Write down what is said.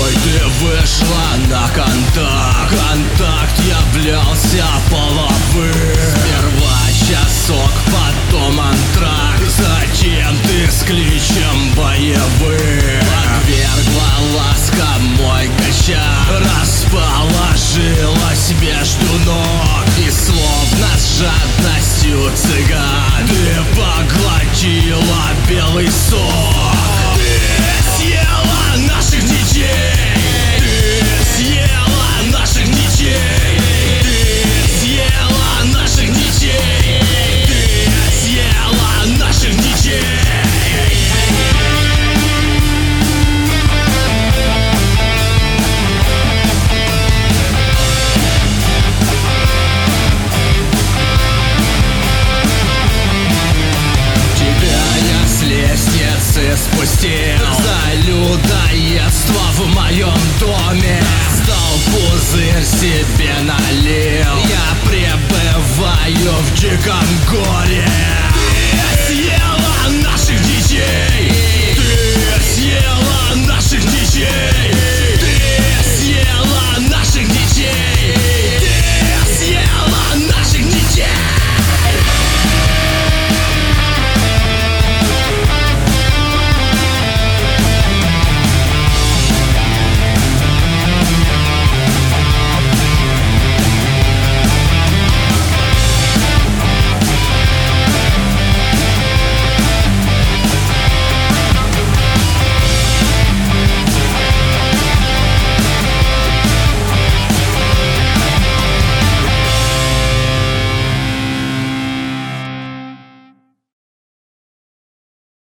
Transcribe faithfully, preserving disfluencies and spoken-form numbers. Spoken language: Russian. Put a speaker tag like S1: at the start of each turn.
S1: тобой ты вышла на контакт. Контакт являлся половым. Сперва часок, потом антракт. Затем ты с кличем боевым. Подвергла ласка мой кощак. Расположилась между ног. И словно с жадностью цыган ты поглотила белый сок. Ты съела наших детей. Ты съела наших детей. Ты съела наших детей. Ты съела наших детей. Спустил за людоедство в моем доме. Стал пузырь себе налил. Я пребываю в диком горе.